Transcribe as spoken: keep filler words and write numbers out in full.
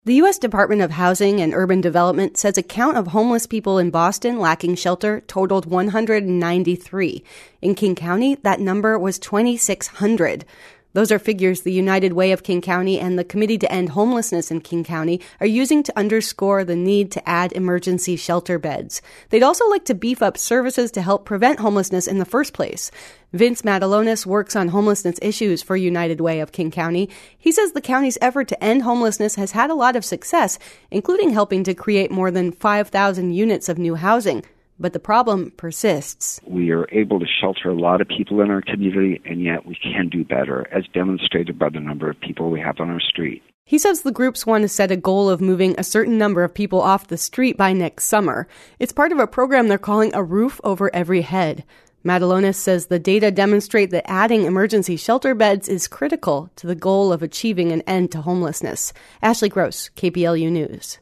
The U S Department of Housing and Urban Development says a count of homeless people in Boston lacking shelter totaled one hundred ninety-three. In King County, that number was twenty-six hundred. Those are figures the United Way of King County and the Committee to End Homelessness in King County are using to underscore the need to add emergency shelter beds. They'd also like to beef up services to help prevent homelessness in the first place. Vince Matalonis works on homelessness issues for United Way of King County. He says the county's effort to end homelessness has had a lot of success, including helping to create more than five thousand units of new housing. But the problem persists. We are able to shelter a lot of people in our community, and yet we can do better, as demonstrated by the number of people we have on our street. He says the groups want to set a goal of moving a certain number of people off the street by next summer. It's part of a program they're calling A Roof Over Every Head. Matalonis says the data demonstrate that adding emergency shelter beds is critical to the goal of achieving an end to homelessness. Ashley Gross, K P L U News.